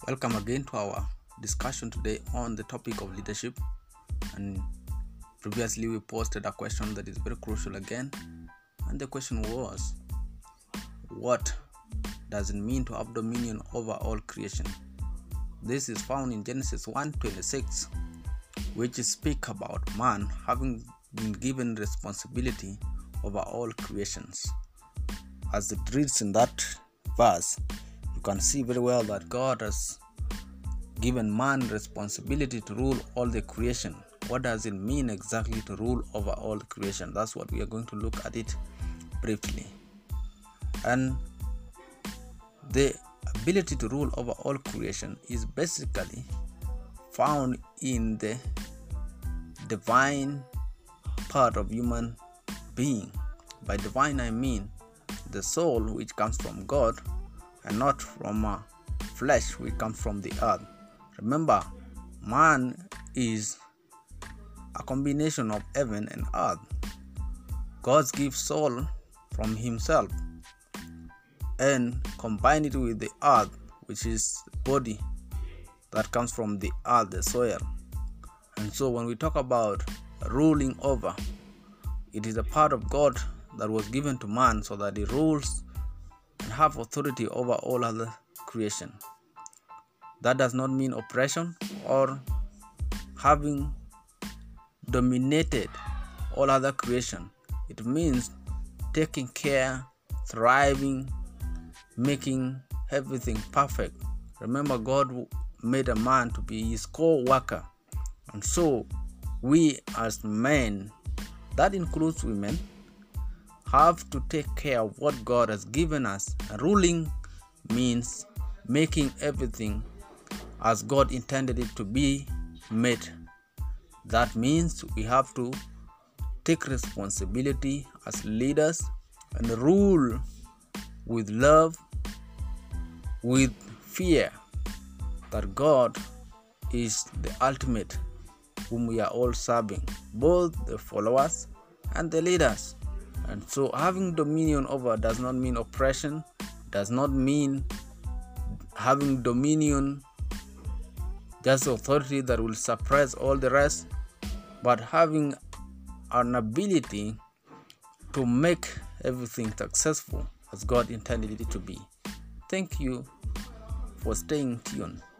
Welcome again to our discussion today on the topic of leadership. And previously we posted a question that is very crucial again. And the question was, what does it mean to have dominion over all creation? This is found in Genesis 1:26, which speaks about man having been given responsibility over all creations. As it reads in that verse, you can see very well that God has given man responsibility to rule all the creation. What does it mean exactly to rule over all creation? That's what we are going to look at it briefly. And the ability to rule over all creation is basically found in the divine part of human being. By divine I mean the soul which comes from God and not from flesh which comes from the earth. Remember, man is a combination of heaven and earth. God gives soul from himself and combine it with the earth, which is the body that comes from the earth, the soil. And so when we talk about ruling over, it is a part of God that was given to man so that he rules and have authority over all other creation. That does not mean oppression or having dominated all other creation. It means taking care, thriving, making everything perfect. Remember, God made a man to be his co-worker. And so we as men, that includes women, have to take care of what God has given us. Ruling means making everything as God intended it to be made. That means we have to take responsibility as leaders and rule with love, with fear that God is the ultimate whom we are all serving, both the followers and the leaders. And so having dominion over does not mean oppression, does not mean having dominion just authority that will suppress all the rest, but having an ability to make everything successful as God intended it to be. Thank you for staying tuned.